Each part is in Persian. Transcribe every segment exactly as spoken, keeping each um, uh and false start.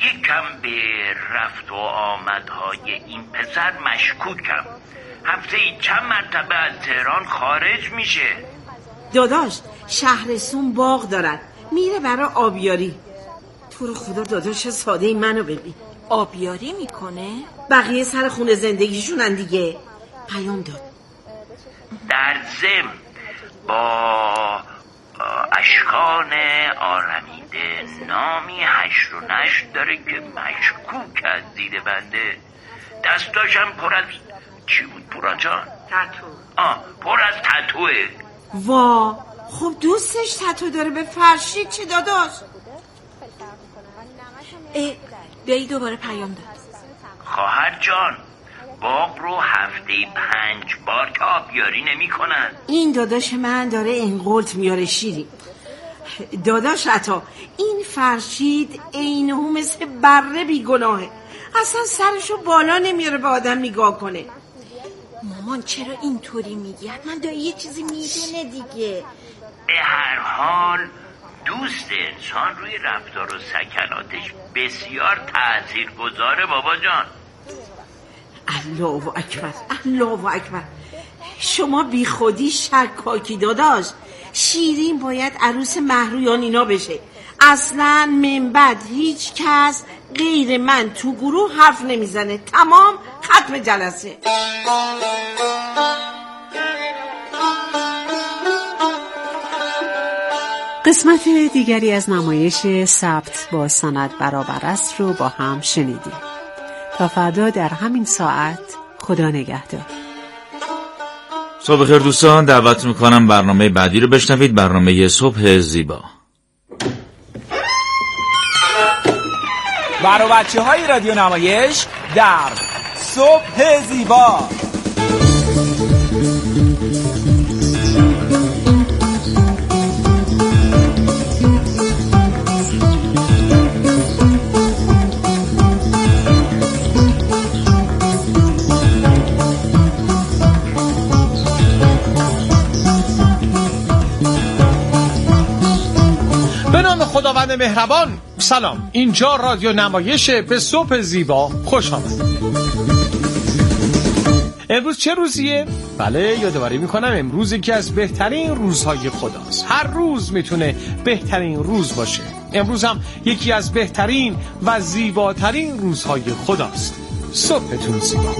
یکم به رفت و آمدهای این پسر مشکوکم. هفته ای چند مرتبه از تهران خارج میشه. داداش شهرستون باغ دارد، میره برای آبیاری. تو رو خدا داداش ساده ای منو ببین. آبیاری میکنه؟ بقیه سر خونه زندگیشونن دیگه. پیام داد. در ضمن با اشکان آرمیده نامی هشت و نشت داره که مشکوک از دید بنده. دستاشم پر از چی بود پورا جان؟ تتو. آه پر از تتوه. وا خب دوستش تتو داره به فرشید چه داداش؟ ای بی دوباره پیام داد. خواهر جان باغ رو هفته پنج بار که آبیاری نمی کنن. این داداش من داره انقلت میاره شیری. داداش عطا این فرشید اینهو مثل بره بیگناهه، اصلا سرشو بالا نمیاره به آدم نگاه کنه. مامان چرا اینطوری میگی؟ من دایی یه چیزی میدونه دیگه. به هر حال دوست انسان روی رفتار و سکناتش بسیار تأثیر گذاره بابا جان. الله اکبر الله اکبر. شما بی خودی شکاکی داداش. شیرین باید عروس مهرویان اینا بشه. اصلا من بعد هیچ کس غیر من تو گروه حرف نمیزنه. تمام ختم جلسه. قسمت دیگری از نمایش ثبت با سند برابر است رو با هم شنیدیم. تا فردا در همین ساعت خدا نگهدار. صبح خیر دوستان، دعوت میکنم برنامه بعدی رو بشنوید، برنامه صبح زیبا. برای بچه های رادیو نمایش در صبح زیبا. خداوند مهربان. سلام، اینجا رادیو نمایش به صبح زیبا. خوش آمد. امروز چه روزیه؟ بله یادآوری میکنم امروز یکی از بهترین روزهای خداست. هر روز میتونه بهترین روز باشه. امروز هم یکی از بهترین و زیباترین روزهای خداست. صبحتون زیبا.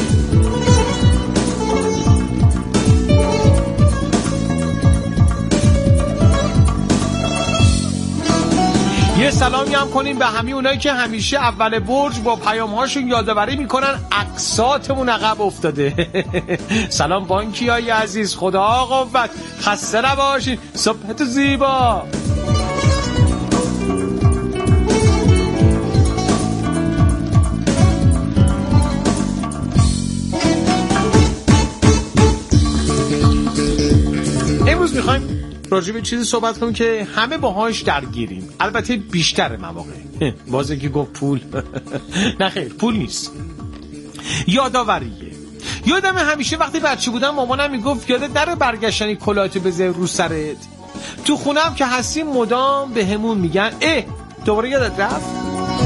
یه سلامی هم کنیم به همه اونایی که همیشه اول برج با پیام‌هاشون یادآوری میکنن عکساتمون عقب افتاده. سلام بانکیای عزیز، خدا قوت، خسته نباشین، صبحت زیبا. امروز میخوایم راجع به چیزی صحبت کنیم که همه باهاش درگیریم، البته بیشتر مواقع. بازه که گفت پول. نه خیر، پول نیست، یادآوریه. یادم همیشه وقتی بچه بودم مامانم میگفت یادت نره برگشتنی کلاهتو بذاری رو سرت. تو خونم که هستیم مدام به همون میگن اه دوباره یادت رفت.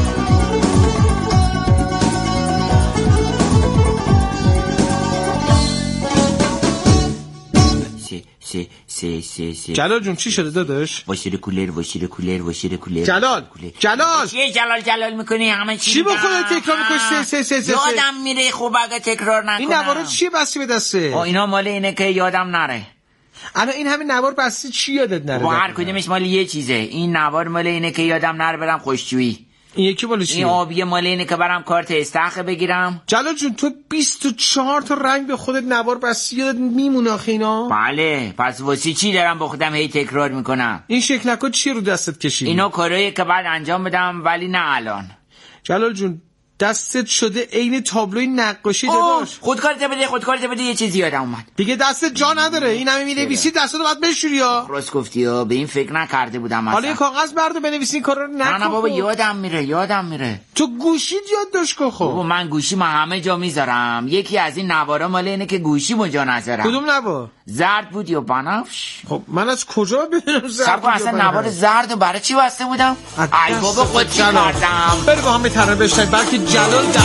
سی سی سی سی. جلال جون چی شده داداش؟ واشیر کولر واشیر کولر واشیر کولر. جلال کولر. جلال چیه جلال جلال میکنی؟ همه چی چی بکنه تکرار میکنی؟ سی سی سی سی. یادم میره خوب اگه تکرار نکنم. این نوارا چیه بستی به دسته؟ اینا مال اینه که یادم نره. الان این همین نوار بستی چی یادت نره؟ با هر کدومش مال یه چیزه. این نوار مال اینه که یادم نره برم خوشجویی. این یکی مال چیه؟ این آبیه مال اینه که برم کارت استخر بگیرم. جلال جون تو بیست و چهار تا رنگ به خودت نوار بستی یادت میمونه آخه اینا؟ بله، پس واسه چی دارم با خودم هی تکرار میکنم؟ این شکلکا چی رو دستت کشیدی؟ اینا کارهایی که بعد انجام بدم ولی نه الان. جلال جون دستت شده عین تابلوی نقاشی داداش. خودکارت بده خودکارت بده یه چیزی یادم اومد. دیگه دستت جا نداره، این همه می‌نویسی دستت رو باید بشوری ها. راست گفتی به این فکر نکرده بودم اصلا. حالا یه کاغذ بردار بنویسی این کارا رو نکن. نه نه بابا یادم میره یادم میره. تو تو گوشی یادداشت کن. خب من گوشی ما همه جا میذارم. یکی از این نوارا مال اینه که گوشی مجا نذارم. کدوم نوار؟ زرد بود یا بنفش؟ خب من از کجا بدونم زرد بود؟ اصلا نوار زرد و برای چی بسته بودم؟ ای بابا خود چی کردم؟ بره با هم ترانه بشنویم بلکه جلال در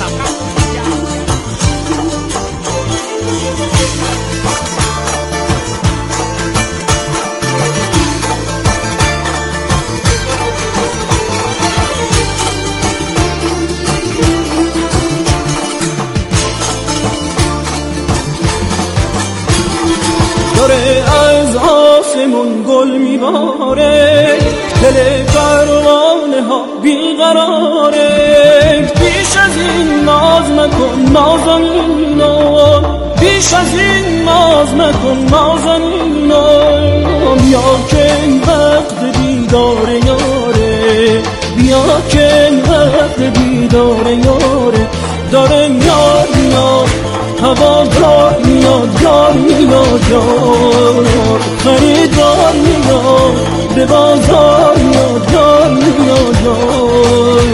داره از آسمون گل میباره، دل پروانه ها بیقراره. بیش از این ناز مکن نازنینا، بیش از این ناز مکن نازنینا. بیا که این وقت دیدار یاره، بیا که این وقت دیدار یاره. داره میاد میاد هوادار میاد، یار میاد یار. خریدار میاد به بازار میاد، یار میاد یار.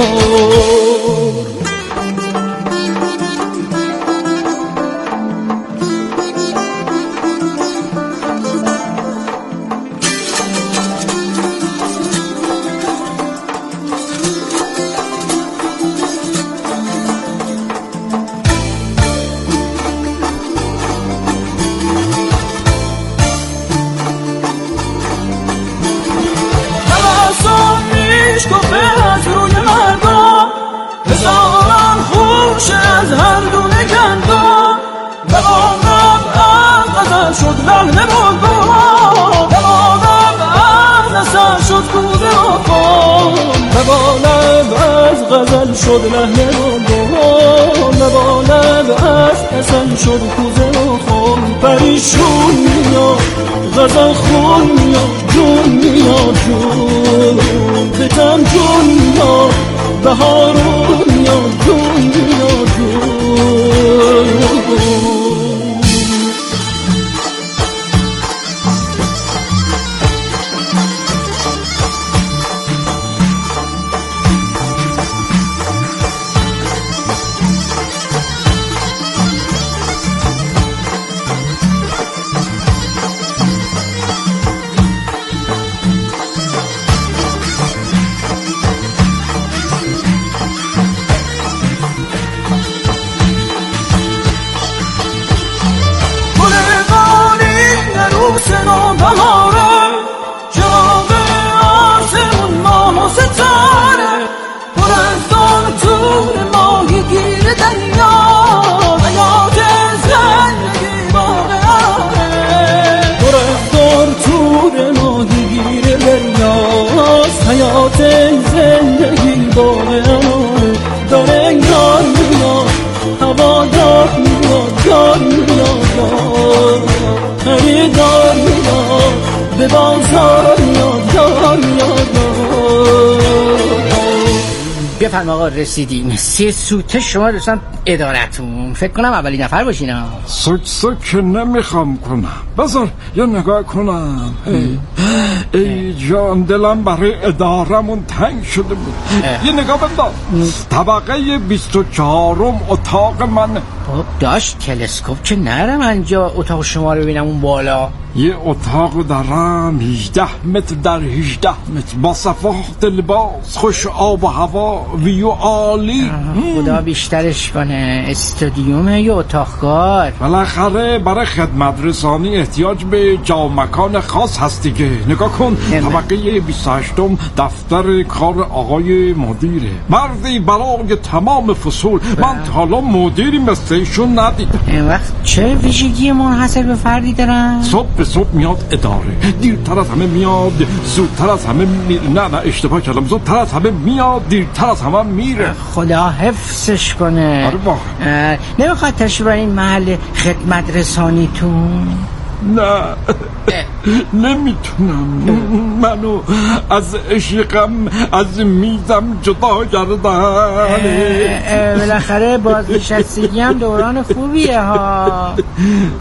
از هر دونه گندم بمانم از غزل شد لحن بلبل، بمانم از اثر شد کوزه و خون. بمانم از غزل شد لحن بلبل، بمانم از اثر شد کوزه و خون. پریشون میاد غزل خون میاد، جون میاد جون بتم جون میاد، بهارون میاد جون میاد جون. حیات زندگی باقی امانه. داره یار میاد هوادار میاد، یار میاد یار. خریدار میاد به بازار میاد، یار میاد یار. بفرما آقا رسیدیم. سه سوته شما دوستان ادارتون، فکر کنم اولی نفر باشین ها. سک سک نمیخوام کنم، بذار یه نگاه کنم. ای, ای جان دلم برای ادارمون تنگ شده بود. یه نگاه بنداز، طبقه بیست و چهارم اتاق منه. خب داشت تلسکوپ که نرم انجا اتاق شما رو ببینم اون بالا. یه اتاق دارم هجده متر در هجده متر با صفحات لباس، خوش آب و هوا، ویو عالی. خدا بیشترش کنه. استادیومه یا اتاقکار؟ بالاخره برای خدمت رسانی احتیاج به جا مکان خاص هست دیگه. نگاه کن، طبقه بیست و هشتم دفتر کار آقای مدیره، مردی برای تمام فصول. من تا حالا مدیری مثل ایشون ندیدم. این وقت چه ویژگی منحصر به فردی دارن؟ صبح به صبح میاد اداره، دیرتر از همه میاد، زودتر از همه میره. نه نه اشتباه کردم، زودتر از همه میاد، دیرتر از همه میره. خدا حفظش کنه. آره واقعا. نمیخواد تشریف این محل خدمت رسانیتون؟ نه نمیتونم. منو از عشقم از میزم جدا کردن. بالاخره بازنشستگی هم دوران خوبیه ها.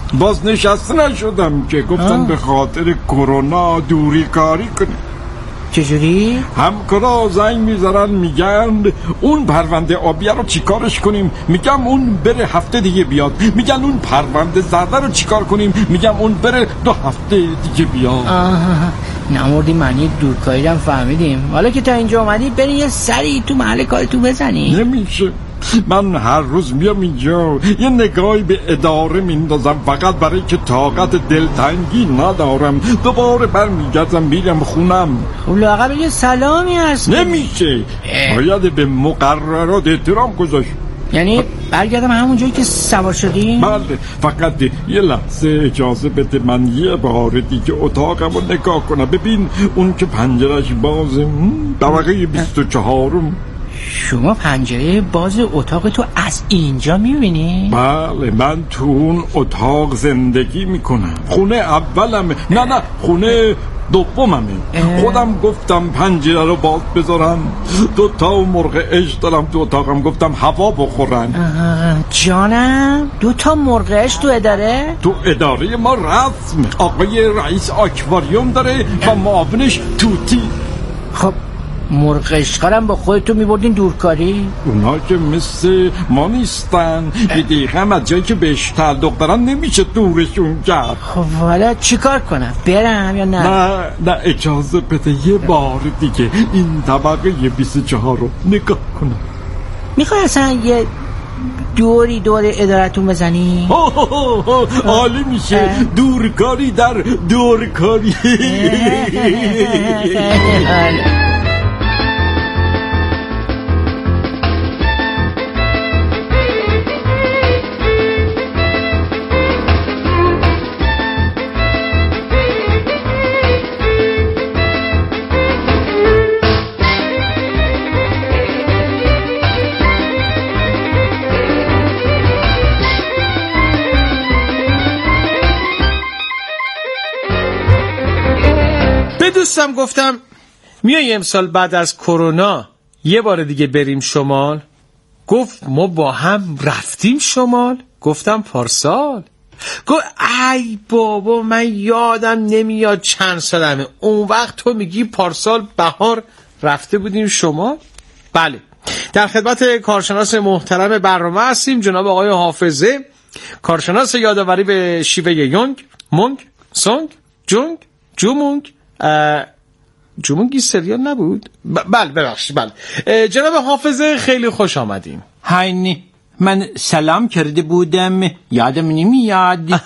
بازنشسته نشدم که گفتن به خاطر کرونا دوری کاری کنه. چجوری؟ همکارا زنگ میزنن میگن اون پرونده آبیه رو چیکارش کنیم، میگم اون بره هفته دیگه بیاد، میگن اون پرونده زرده رو چیکار کنیم، میگم اون بره دو هفته دیگه بیاد. آها نمردی معنی دورکاری هم فهمیدیم. حالا که تا اینجا اومدی بری یه سری تو محل کارتون بزنی. نمیشه، من هر روز میام اینجا یه نگاهی به اداره میندازم فقط برای که طاقت دلتنگی ندارم، دوباره برمیگردم میرم خونم. خب لااقل یه سلامی هست. نمیشه، باید به مقررات احترام گذاشت. یعنی برگردم همون جایی که سوار شدیم؟ بله، فقط یه لحظه اجازه بده من یه بار دیگه اتاقم رو نگاه کنم. ببین اون که پنجرش بازه، طبقه بیست و چهارم. شما پنجره باز اتاق تو از اینجا میبینی؟ بله، من تو اون اتاق زندگی میکنم. خونه اولمه، نه نه خونه دوممه. خودم گفتم پنجره رو باز بذارن، دو تا مرغ اش دارم تو اتاقم، گفتم هوا بخورن. جانم دو تا مرغ اش تو اداره؟ تو اداره ما رسم، آقای رئیس آکواریوم داره و معاونش توتی. خب مرغ اشقارم با خودتو میبردین دورکاری؟ اونا که مثل ما نیستن، به دقیقه هم از جایی که بهش تعلق دارن نمیشه دورشون کرد. خب حالا چی کار کنم؟ برم یا نه؟ نه نه اجازه بده یه بار دیگه این طبقه بیست و چهار رو نگاه کنم. میخوای اصلا یه دوری دور ادارتون بزنی؟ عالی میشه، دورکاری در دورکاری. دوستم گفتم میای امسال بعد از کرونا یه بار دیگه بریم شمال. گفت ما با هم رفتیم شمال. گفتم پارسال. گفت ای بابا من یادم نمیاد چند سالمه. اون وقت تو میگی پارسال بهار رفته بودیم شمال. بله، در خدمت کارشناس محترم برنامه هستیم، جناب آقای حافظه، کارشناس یادآوری به شیوه یونگ، مونگ، سونگ، جونگ، جومونگ. جومونگی سریال نبود؟ ب- بله ببخشید بله. جناب حافظه خیلی خوش آمدین. هاینی من سلام کرده بودم، یادم نمیاد.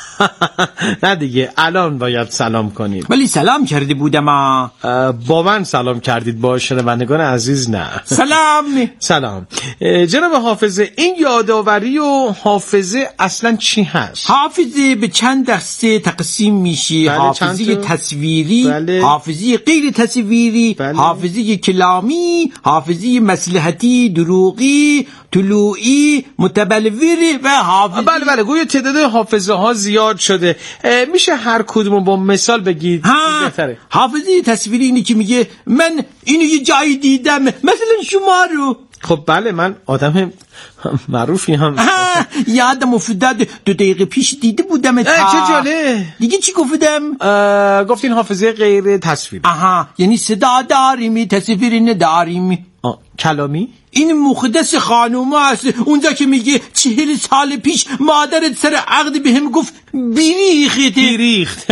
نه دیگه الان باید سلام کنید. ولی سلام کرده بودم. با من سلام کردید، با شنوندگان عزیز نه. سلام. سلام. جناب حافظه این یادآوری و حافظه اصلا چی هست؟ حافظه به چند دسته تقسیم میشه. بله، حافظه تصویری، بله. حافظه غیر تصویری، بله. حافظه کلامی، حافظه مصلحتی، دروغی، طلوعی، متبلوری و حافظه. بله بله، گویا تعداد حافظه ها زیاد شده. میشه هر کدوم با مثال بگید؟ ها، بهتره. حافظه تصویری اینه که میگه من اینو یه جایی دیدم، مثلا شما رو. خب بله، من آدم معروفی هم. یادم افتاد دو دقیقه پیش دیده بودم. چه جاله. دیگه چی گفتم؟ گفتین حافظه غیر تصویری. آها، یعنی صدا داریم تصویری نداریم. کلامی؟ این مقدس خانوم هست، اونجا که میگه چهل سال پیش مادرت سر عقد به هم گفت بیریخت. بیریخت.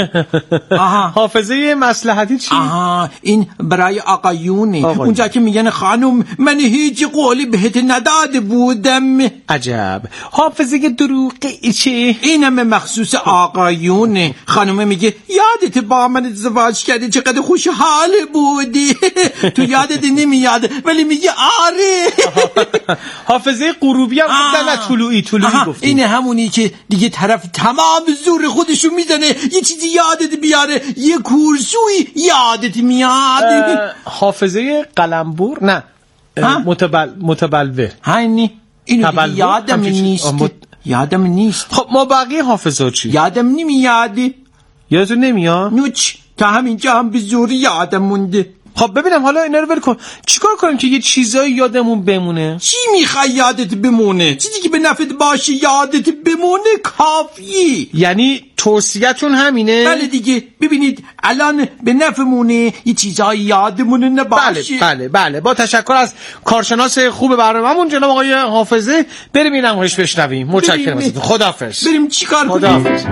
حافظه مصلحتی چی؟ آها، این برای آقایونه. آقای. اونجا که میگن خانوم من هیچ قولی بهت نداده بودم. عجب. حافظه دروغی چی؟ اینم مخصوص آقایونه. خانوم میگه یادت با من ازدواج کردی چقدر خوشحال بودی. تو یادت نمیاد ولی میگه آره. حافظه غروبی هم گفتن، نه طلوعی. طلوعی گفتیم. این همونی که دیگه طرف تمام زور خودشو میزنه یه چیزی یادت بیاره، یه کورسوی یادت میاد. حافظه قلمبور؟ نه متبل متبلور. هنی اینو یادم نیست. مت... یادم نیست. خب ما بقیه حافظه چی؟ یادم نمیاد. یادتون نمیاد؟ نوچ تا همینجا هم به زور یادم مونده. خب ببینم حالا اینا رو ول کن، چیکار کنیم که یه چیزایی یادمون بمونه؟ چی میخوای یادت بمونه؟ چیزی که به نفعت باشه یادت بمونه کافیه. یعنی توصیه‌تون همینه؟ بله دیگه. ببینید الان به نفعمونه یه چیزایی یادمون نباشه. بله بله بله با تشکر از کارشناس خوب برنامه‌مون جناب آقای حافظه. بریم این نمایش بشنویم. متشکرم ازتون. خداحافظ. بریم چیکار کنیم؟ خداحافظ.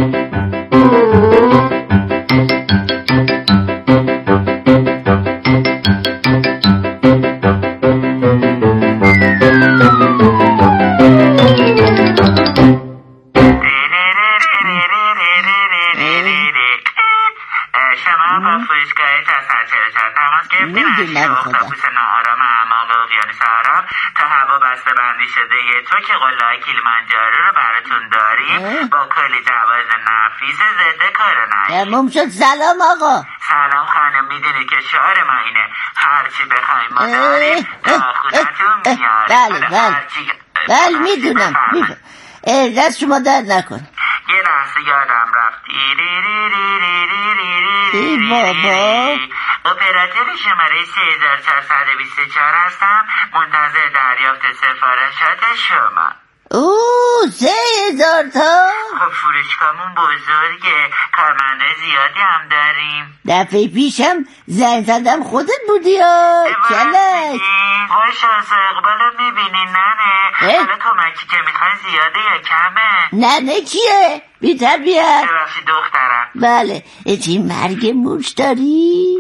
میدونم خدا آرام اعماق اقیانوس آرام تا هوا بسته بندی شده تو که قله‌های کلیمانجارو رو براتون داریم با کلی جواز نفیس ضد کرونا. تموم شد. سلام آقا. سلام خانم. میدونی که شعار ما اینه هرچی بخوایم ما داریم تا خونتون میاد. بله بله بله میدونم میدونم. دست شما درد نکن. یه لحظه یادم رفت. ای بابا. اپراتور شماره سه هزار چهارصد و بیست و چهار هستم، منتظر دریافت سفارشات شما. اوه سه هزار تا؟ خب فروشگاهمون بزرگه، کارمنده زیادی هم داریم. دفعه پیشم زنگ زدم خودت بودی یا کلک؟ وای شانس اقبالو میبینی ننه؟ حالا کمکی که میخوای زیاده یا کمه؟ ننه کیه؟ بی تربیت. ببخشید دخترم. بله تی مرگ موش داری؟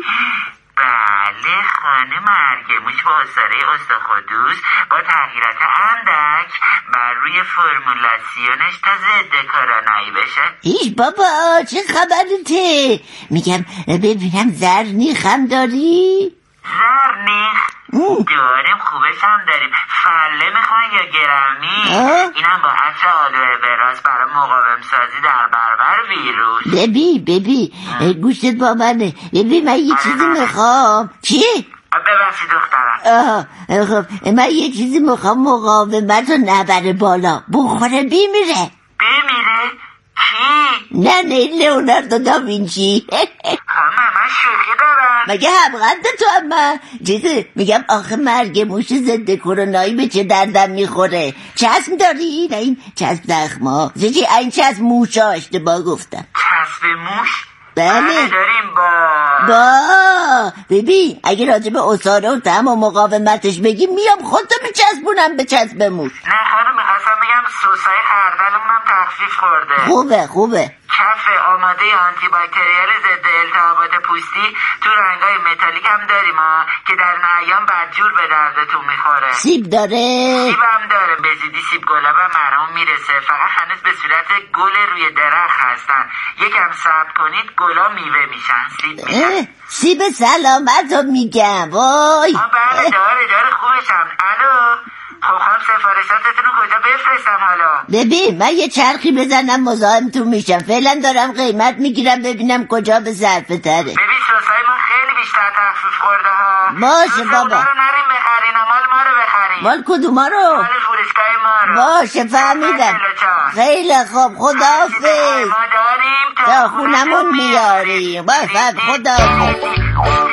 بله خانم مرگموش با اصاره استخودوس با تغییرات اندک بر روی فرمولاسیونش تا ضد کرونایی بشه. ایش بابا چه خبرته؟ میگم ببینم زرنیخ هم داری؟ زرنیخ؟ داریم خوبش هم داریم. فله میخوان یا گرمی؟ اینم با عطر آلوه براس برای مقاوم سازی در برابر ویروس. ببی ببی گوشتت با منه. ببی من یه چیزی میخوام. چی؟ ببخشید دخترم. آه خب من یه چیزی میخوام مقاومت رو نبره بالا، بخوره بیمیره. بیمیره؟ کی؟ نه نه لئوناردو داوینچی. همه من شوخی دارم. مگه همقدر تو هم من چیزی میگم آخه مرگ موش ضد کرونایی به چه دردم میخوره. چسب داری؟ نه این چسب زخما زیچی این چسب موشا اشتباه گفتم. چسب موش؟ بله داریم با با ببین اگه راجب اصاره و تم و مقاومتش بگی میام خودتو بچسبونم به چسب موش. نه خانم میخواستم بگم سوسای خردلمونم تخفیف خورده. خوبه خوبه. کف آماده آنتی باکتریال ضد التهابات پوستی تو رنگای متالیک هم داریم ها که در این ایام بدجور به دردتون میخوره. سیب داره؟ سیب هم داره. به زودی سیب گلاب هم مرام میرسه، فقط هنوز به صورت گل روی درخت هستن. یکم صبر کنید گلا میوه میشن، سیب میشن. سیب سلامت رو میگم. وای بله داره داره خوبشم. الو خب خواهم سفارشاتتون رو کجا بفرستم حالا؟ ببین من یه چرخی بزنم مزاحمتون میشم، فعلا دارم قیمت میگیرم ببینم کجا به صرفه تره. ببین سوسای ما خیلی بیشتر تخفیف خورده ها. باشه بابا. رو نریم بخرین، مال ما رو بخرین. مال کدوما رو؟ مال فروشگاه ما رو. باشه فهمیدم. خیلی خوب خداحافظ. ما داریم تا خونمون میاریم. باشه خداحافظ.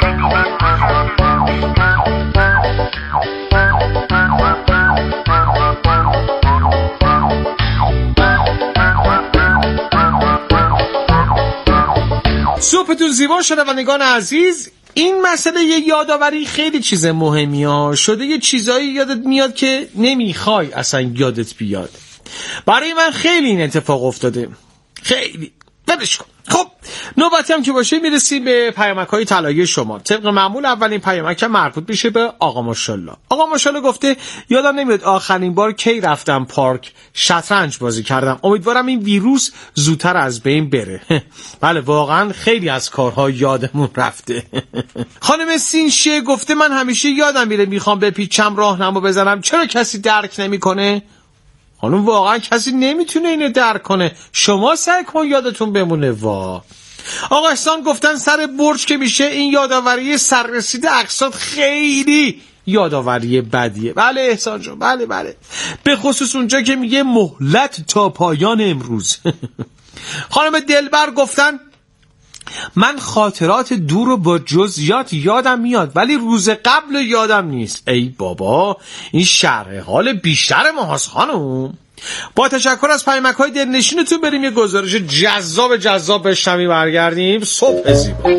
صبحتون زیبا شنوندگان عزیز. این مسئله یه یادآوری خیلی چیز مهمی ها شده. یه چیزایی یادت میاد که نمیخوای اصلا یادت بیاد. برای من خیلی این اتفاق افتاده، خیلی. ولش کن. خب نوبتی هم که باشه میرسیم به پیامک‌های طلایی شما. طبق معمول اولین پیامک مربوط میشه به آقا ماشاءالله. آقا ماشاءالله گفته یادم نمیاد آخرین بار کی رفتم پارک شطرنج بازی کردم. امیدوارم این ویروس زودتر از بین بره. بله واقعا خیلی از کارها یادمون رفته. خانم سینشه گفته من همیشه یادم میره میخوام بپیچم راهنما بزنم، چرا کسی درک نمیکنه؟ خانم واقعا کسی نمیتونه اینو درک کنه، شما سعی کن یادتون بمونه. وا آقا احسان گفتن سر برج که میشه این یادآوری سررسید اقساط خیلی یادآوری بدیه. بله احسان جان بله بله، به خصوص اونجا که میگه مهلت تا پایان امروز. خانم دلبر گفتن من خاطرات دور رو با جزئیات یادم میاد ولی روز قبل یادم نیست. ای بابا این شرح حال بیشتر ماهاست خانم. با تشکر از پیامک‌های دلنشینتون بریم یه گزارش جذاب جذاب بشنویم برگردیم. صبح زیبا.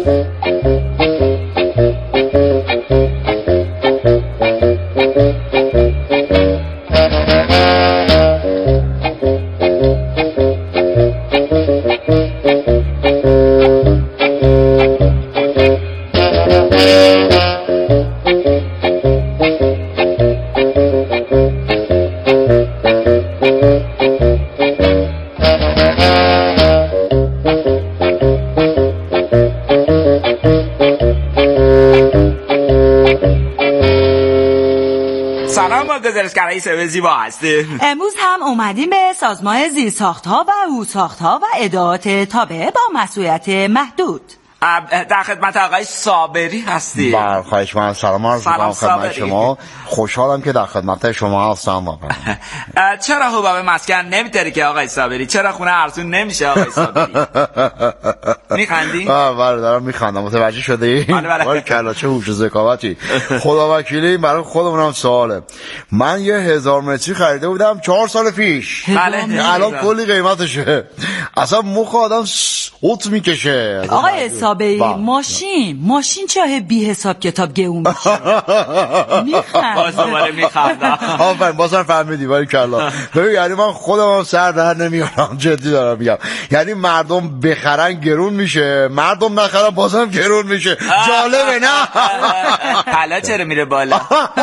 گزارشگرای صبح زیبا هستیم. امروز هم اومدیم به سازمان زیرساخت‌ها و اوساخت‌ها و ادارات تابع با مسئولیت محدود. در خدمت آقای صابری هستیم. بله خواهش من سلام عرض می‌کنم خدمت شما. خوشحالم که در خدمت شما هستم واقعا. چرا حباب مسکن نمیتری که آقای صابری؟ چرا خونه ارزون نمیشه آقای صابری؟ میخندی؟ بله دارم میخندم. متوجه شدی؟ بله بله. کلا چه هوش و ذکاوتی. خدا وکیلی برای خودمونم سواله. من یه هزار متری خریده بودم چهار سال پیش. بله. الان کلی قیمتشه. اصلا مخ آدم سوت میکشه. آقای صابری ماشین ماشین چه بی حساب کتاب گرون میشه. میخند. آسمانه میخندم. آفرین بازم فهمیدی ولی کلا. ببین یعنی من خودم هم سر در نمیارم جدی دارم میگم. یعنی مردم بخرن گرون میشه مردم نخرن بازم گرون میشه. جالبه نه؟ طلا چرا میره بالا؟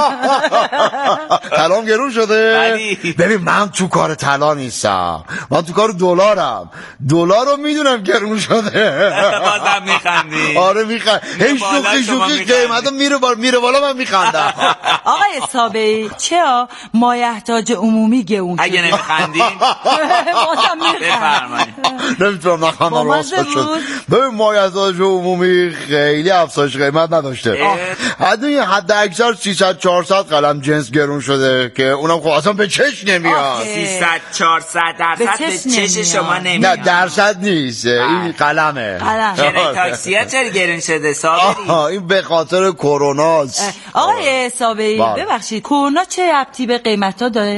طلام گرون شده. ببین من تو کار طلا نیستم من تو کار دلارم. دلار رو میدونم گرون شده. بازم میخندی. آره میخند. هی شوخی شوخی قیمتا میره بالا میره بالا من میخندم. آقای صابری چرا مایحتاج عمومی گرون شده؟ اگه نمیخندی بازم بفرمایید. نمیتونم نخندم راست شد. ببین مایحتاج عمومی خیلی افزایش قیمت نداشته. حداقل حد اکثر سیصد چهارصد قلم جنس گرون شده که اونم خب اصلا به چش نمیاد. سیصد چهارصد درصد به چش شما نمیاد. نه درصد نیست این قلمه. چرا تاکسی‌ها چرا گرون شده صابری؟ این به خاطر کروناست. آقای صابری ببخشید کرونا چه ربطی به قیمتا داره؟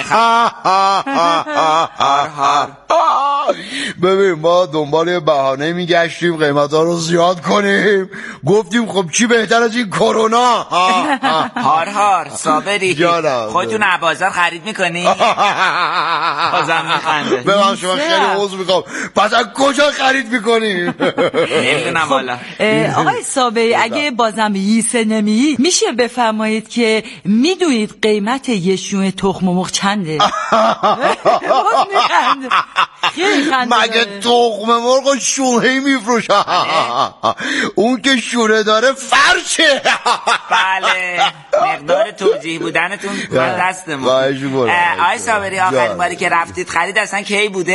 ببین ما دنبال یه بهانه میگشتیم قیمتا رو زیاد کنیم گفتیم خب چی بهتر از این کرونا. هار هار صابری خودتون بازار خرید میکنی؟ بازم میخنده. ببین شما خیلی عذر میخوام پس از کجا خرید میکنیم؟ نمیدونم والا. آقای صابری اگه بازم ییسه نمی میشه بفرمایید که میدونید قیمت یه شونه تخم مرغ چنده؟ مگه تخم مرغ شونه میفروشه؟ اون که شونه داره فرشه. بله مقدار توضیح بودنتون دست ما. آقای صابری آخرین باری که رفتید خرید اصلا کی بوده؟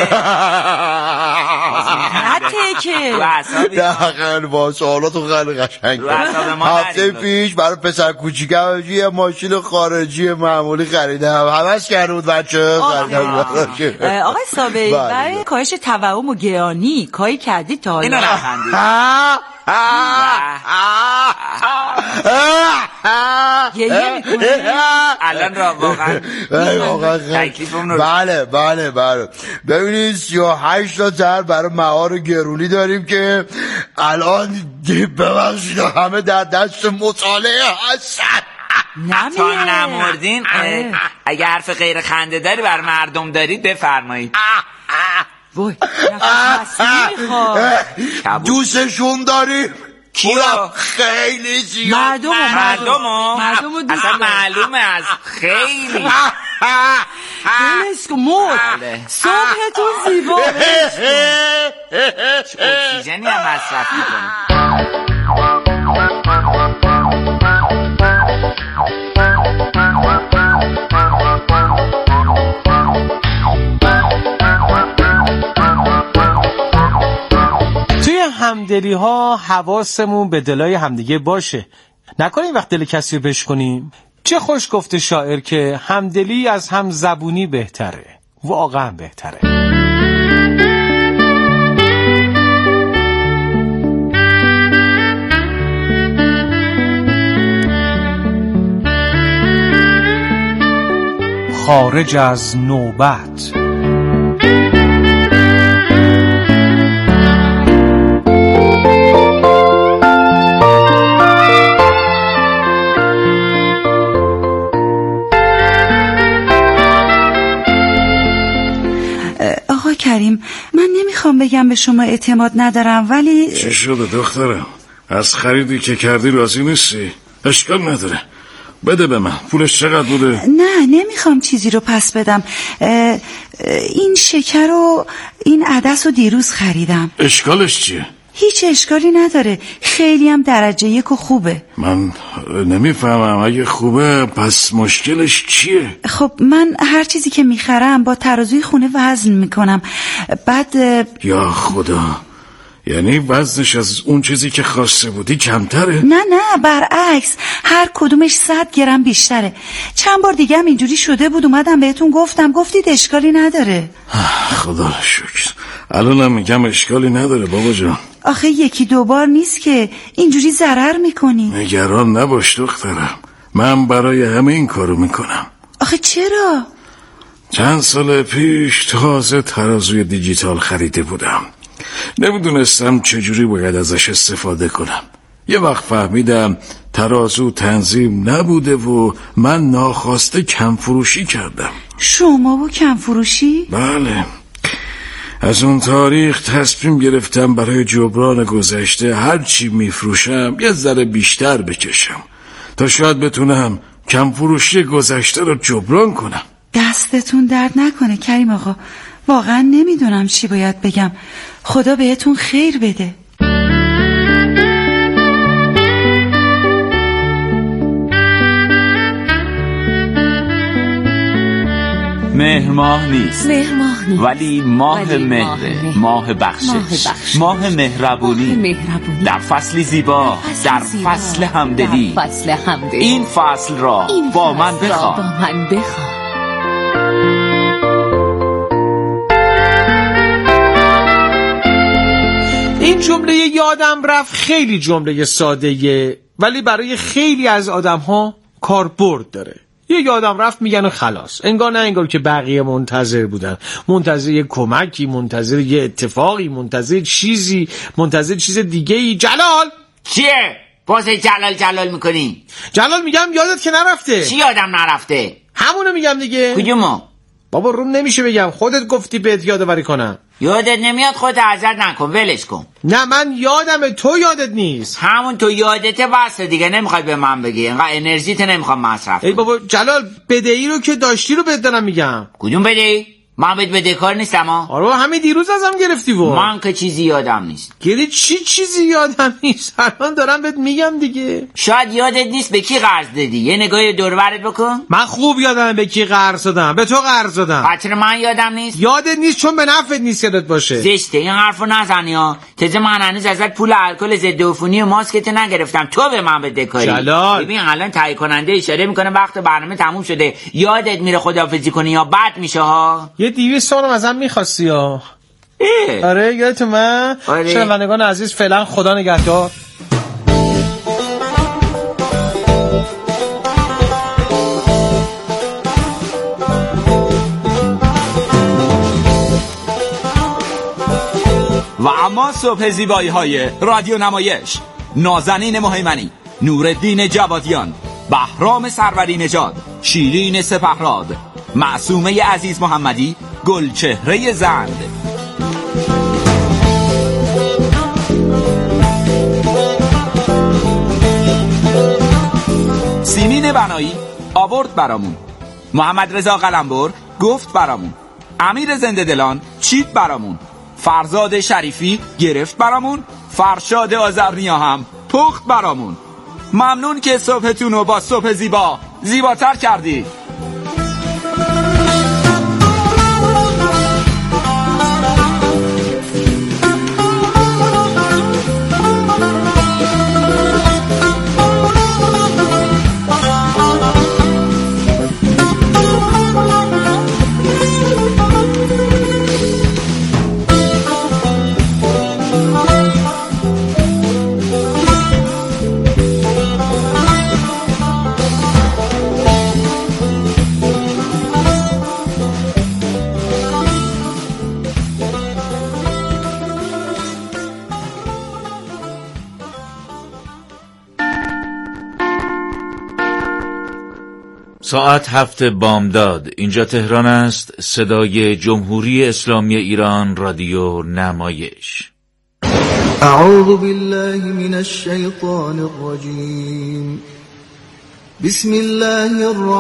نته که دقیقا با سوالاتو خیلی قشنگ هفته پیش برای پسر کوچیکم یه ماشین خارجی معمولی خریدم حوض کرده بود بچه. آقای صابری برای کاهش تورم و گرانی کاری کردید تا حالا؟ اینو نخندید. گریه میکنه الان را واقعا بله بله بله. ببینید سی و هشت تا تر برای مهار گرونی داریم که الان ببخشید همه در دست مطالعه هستن. تا نمردین. اگه حرف غیر خنده داری بر مردم دارید بفرمایید. وای نفس میخواد. دوستشون داریم کیا؟ خیلی زیاد. مردم مردم مردم اصلا معلومه از خیلی. دلش که مرد صبحتون زیبا. اکسیژنی هم مصرف میکنه. همدلی ها حواسمون به دلای همدیگه باشه نکنیم وقت دل کسی رو بشکنیم. چه خوش گفته شاعر که همدلی از هم زبونی بهتره. واقعا بهتره. خارج از نوبت. کریم، من نمیخوام بگم به شما اعتماد ندارم، ولی چی شده دخترم؟ از خریدی که کردی راضی نیستی؟ اشکال نداره، بده به من. پولش چقدر بوده؟ نه نمیخوام چیزی رو پس بدم. این شکر و این عدس رو دیروز خریدم. اشکالش چیه؟ هیچ اشکالی نداره، خیلی هم درجه یک و خوبه. من نمیفهمم، اگه خوبه پس مشکلش چیه؟ خب من هر چیزی که میخرم با ترازوی خونه وزن میکنم، بعد یا خدا، یعنی وزنش از اون چیزی که خواسته بودی کمتره؟ نه نه برعکس، هر کدومش صد گرم بیشتره. چند بار دیگه هم اینجوری شده بود، اومدم بهتون گفتم، گفتید اشکالی نداره. خدا شکر. الانم میگم اشکالی نداره بابا جان. آخه یکی دو بار نیست که اینجوری ضرر میکنی. نگران نباش دخترم، من برای همه این کارو میکنم. آخه چرا؟ چند سال پیش تازه ترازوی دیجیتال خریده بودم، نمیدونستم چجوری باید ازش استفاده کنم. یه وقت فهمیدم ترازو تنظیم نبوده و من ناخواسته کم فروشی کردم. شما و کم فروشی؟ بله. از اون تاریخ تصمیم گرفتم برای جبران گذشته هر چی میفروشم یه ذره بیشتر بکشم تا شاید بتونم کم فروشی گذشته رو جبران کنم. دستتون درد نکنه کریم آقا، واقعا نمیدونم چی باید بگم. خدا بهتون خیر بده. مهر ماه نیست، مهر ماه نیست، ولی ماه ولی مهره، ماه بخشش، ماه بخشش، ماه مهربونی، مهربونی، در فصلی زیبا، در فصل همدلی، در فصل همدلی. این فصل را این با فصل من بخواه. با من بخواه. این جمله یادم رفت خیلی جمله ساده‌ایه، ولی برای خیلی از آدم‌ها کاربرد داره. یه یادم رفت میگن و خلاص، انگار نه انگار که بقیه منتظر بودن، منتظر یه کمکی، منتظر یه اتفاقی، منتظر چیزی، منتظر چیز دیگه ای. جلال چیه؟ بازه جلال جلال میکنی؟ جلال میگم یادت که نرفته. چی یادم نرفته؟ همونو میگم دیگه. کدومو؟ بابا روم نمیشه بگم، خودت گفتی بهت یادآوری کنم. یادت نمیاد، خودت عزت نکن، ولش کن. نه من یادمه، تو یادت نیست. همون تو یادته بس دیگه، نمیخواد به من بگی، اینقدر انرژیت نمیخوام مصرف کنم. ای بابا جلال، بدهی رو که داشتی رو بهت دارم میگم. کدوم بدهی؟ من بهت بدهکار نیستم ها. آره همین دیروز ازم گرفتی و من که چیزی یادم نیست. گری چی چیزی یادم نیست؟ الان دارم بهت میگم دیگه. شاید یادت نیست به کی قرض دادی، یه نگاه دور و برت بکن. من خوب یادمه به کی قرض دادم، به تو قرض دادم. بچه من یادم نیست. یادت نیست چون به نفعت نیست یادت باشه. زشته این حرفو نزنی ها. تازه من هنوز ازت پول الکل ضد عفونی و ماسکت نگرفتم، تو به من بدهکاری. جلال ببین الان تایید کننده اشاره میکنه وقت برنامه تموم شده، یادت میره خداحافظی کنی یا بد میشه ها. یه دویست تومن ازم میخواستی ها. آره یادت من. آره. شنوندگان عزیز فعلا خدا نگهدار. و اما صبح زیبایی های رادیو نمایش، نازنین مهیمنی، نورالدین جوادیان، بهرام سروری نژاد، شیرین سپهراد، معصومه عزیز محمدی، گلچهره زند. سیمین بنایی آورد برامون، محمد رضا قلمبر گفت برامون، امیر زنده دلان چید برامون، فرزاد شریفی گرفت برامون، فرشاد آذرنیا هم پخت برامون. ممنون که صبحتون رو با صبح زیبا زیباتر کردی. ساعت هفت بامداد. اینجا تهران است. صدای جمهوری اسلامی ایران، رادیو نمایش. اعوذ بالله من الشیطان الرجیم. بسم الله الرحمن